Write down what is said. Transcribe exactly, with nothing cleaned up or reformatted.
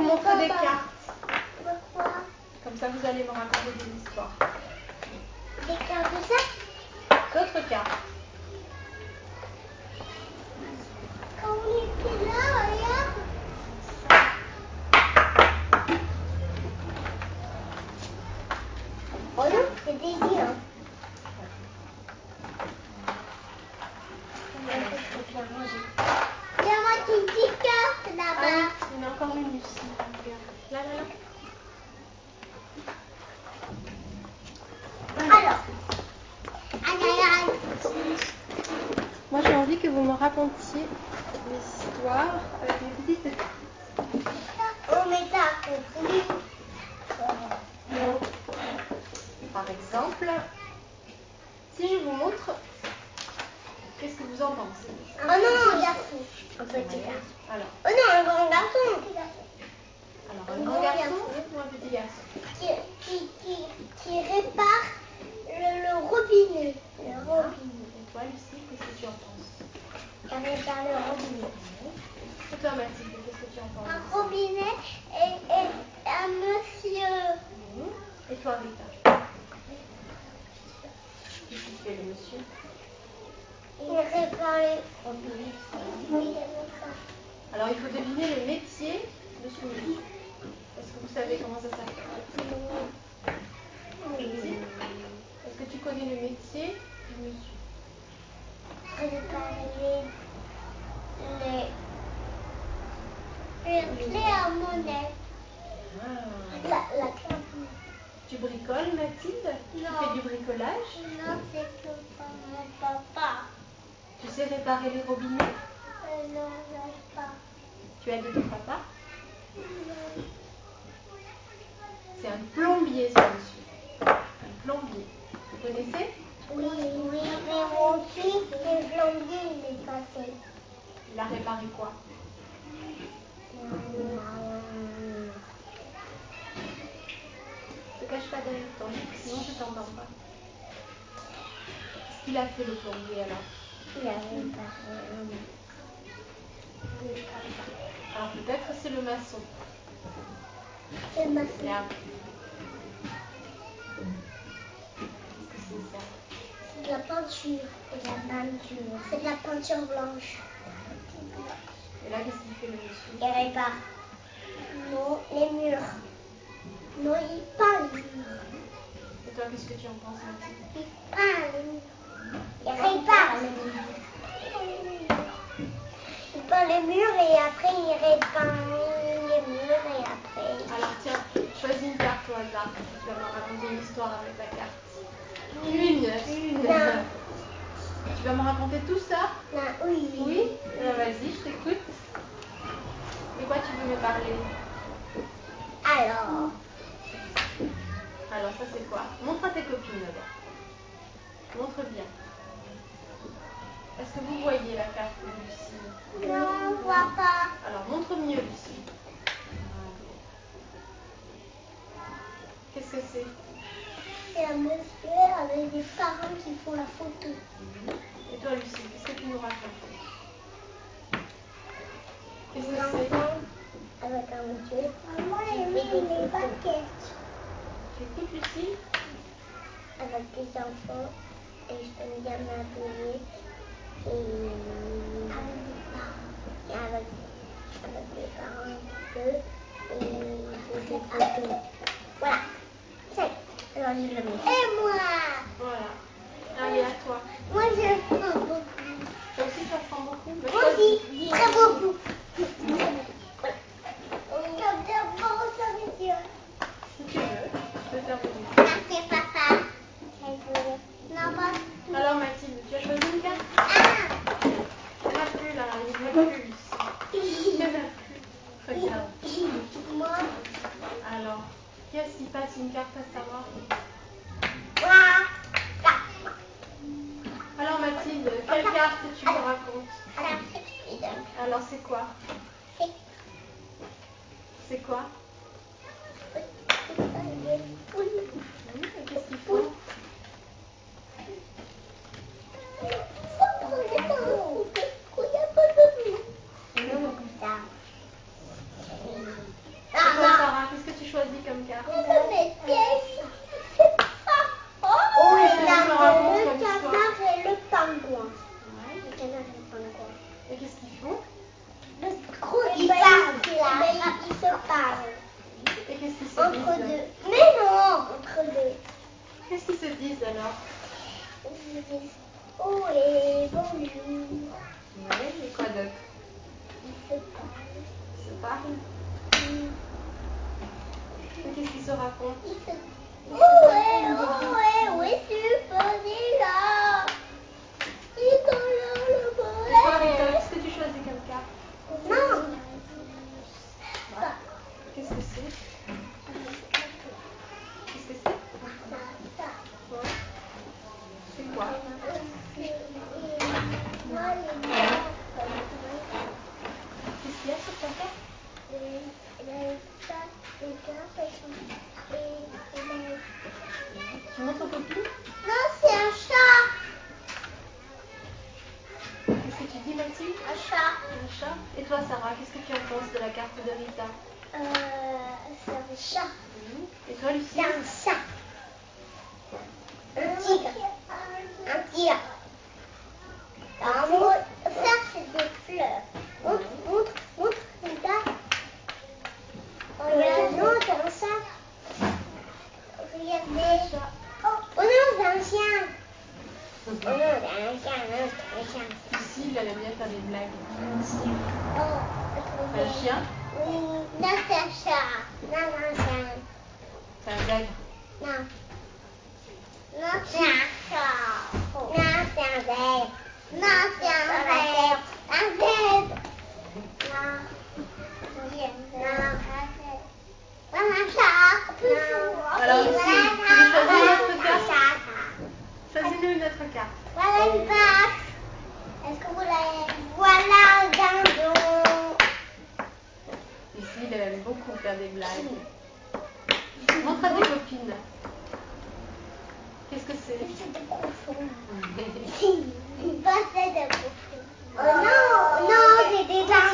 montrer des cartes. Pourquoi? Comme ça, vous allez me raconter des histoires. Des cartes de ça? D'autres cartes. Quand on était là, regarde. Oh non, c'est des liens. Il y a ma petite carte là-bas. Ah oui, il y en a encore une ici. Là, là, là. Alors, alors, moi, j'ai envie que vous me racontiez des histoires avec mes petites cartes. on met ça compris. Par exemple, si je vous montre, qu'est-ce que vous en pensez? Oh non, un garçon. Un petit garçon. Alors, Oh non, un grand garçon. alors un grand garçon ou un petit garçon? Qui, qui, qui, qui répare le, le robinet. Le robinet. Et toi, Lucie, qu'est-ce que tu en penses? Qui répare le robinet. Et toi, Mathilde, qu'est-ce que tu en penses? Un robinet et, et un monsieur. Et toi, Rita? Qu'est-ce qu'il fait, le monsieur? Il répare les robinets. Alors, il faut deviner le métier de ce monsieur. Est-ce que vous savez comment ça s'appelle? Est-ce que tu connais le métier du monsieur? Réparer les, les, les clés à monnaie. Ah. La, la clé à monnaie. Tu bricoles, Mathilde? Tu Non. fais du bricolage? Non, c'est tout par mon papa. Tu sais réparer les robinets? Euh, non, non, pas. Tu as de ton papa? Non. C'est un plombier, ce monsieur. Un plombier. Vous connaissez? Oui, oui, mais mon fils, c'est plombier, il est passé. Il a réparé quoi? Ne te cache pas derrière toi, sinon je t'entends pas. Qu'est-ce qu'il a fait, le plombier, alors? Il a réparé un mur. Alors peut-être c'est le maçon. C'est le maçon. Là. Qu'est-ce que c'est ça? C'est de la peinture. C'est de la peinture. C'est de la peinture blanche. Et là, qu'est-ce qu'il fait, le monsieur? Il répare. Non, les murs. Non, il peint les murs. Et toi, qu'est-ce que tu en penses, Mathilde? Il peint les murs. Il répare les murs. Il peint les murs et après il répeint les murs et après... Alors tiens, choisis une carte au hasard. Tu vas me raconter une histoire avec la carte. Une, une. Non. Tu vas me raconter tout ça? Non, oui. Oui? Ben, vas-y, je t'écoute. De quoi tu veux me parler? Alors... Alors ça c'est quoi? Montre à tes copines d'abord. Montre bien. Est-ce que vous voyez la carte de Lucie? Non, on ne voit pas. Alors montre mieux, Lucie. Qu'est-ce que c'est? C'est un monsieur avec des parents qui font la photo. Et toi, Lucie, qu'est-ce que tu nous racontes? Qu'est-ce que Un c'est? enfant avec un monsieur. Maman, j'ai mis les baguettes. Tu écoutes, Lucie? Avec des enfants et je t'aime bien m'habiller. Et avec des parents. Et avec, avec des parents un petit peu. Et j'ai des photos. Voilà. Ça y est. Alors je le mets. Et moi? Voilà. Allez, à toi. Moi je prends beaucoup. Toi aussi, tu en prends beaucoup? Ben, Moi choisis. aussi, très beaucoup. Voilà. Comme ça, bon, ça veut dire. Si tu veux, tu peux faire venir. Merci papa. Non, pas tout. Alors, Mathilde, tu as choisi une carte? Ah. Il n'y en a plus là, il n'y en a plus, Lucie. Il n'y en a plus. Regarde. Moi. Alors, qui est-ce qui passe une carte à savoir? Moi. Alors, Mathilde, quelle carte tu me racontes? Alors, Alors, c'est quoi? C'est quoi? Oui. Hum, et qu'est-ce qu'ils font? disent oh et bonjour. Ouais, et quoi d'autre? Ils se parlent. Ils se parlent? Mm. Et qu'est-ce qu'ils se racontent? Ils se oh ouais, oh ouais, oui, super, là. Ils sont là, Et là-bas. toi, Rita, qu'est-ce que tu choisis comme carte? Non. Bah, qu'est-ce que c'est? Qu'est-ce que c'est? Ça, ça. Ouais. C'est quoi? Moi, les gars, Qu'est-ce qu'il y a sur ta carte? les gars, les gars, et les... Tu montres aux copines? Non, c'est un chat. Qu'est-ce que tu dis, Mathilde? Un chat. Un chat? Et toi, Sarah, qu'est-ce que tu en penses de la carte de Rita? Euh, c'est un chat. Mmh. Et toi, Lucie? C'est un chat. Un tigre. Un tigre. Un Un mot, ça, c'est des fleurs. Montre, montre, montre, regarde. Regarde, non, c'est un chat. Regardez. Oh, oh non, c'est un chien. Oh non, c'est un chien, non, c'est un chien. Lucie, elle aime bien faire des blagues. Un chien. Oh, C'est un chien? oui, non, c'est un chat. Non, non, c'est un... C'est un zèbre. Non. Non, c'est un chat. Non, c'est un zèbre. Non, c'est un zèbre. Un zèbre. Non. Non. Pas un chat. Non. Alors, Lucie, tu veux choisir une autre carte? Chat. Choisis-nous une autre carte. Voilà une vache. Est-ce que vous l'avez? Voilà un dindon. Lucie, elle aime beaucoup faire des blagues. Montre à tes copines. Qu'est-ce que c'est? C'est des cochons. Pas c'est des cochons. Oh non, non, c'est des dindons.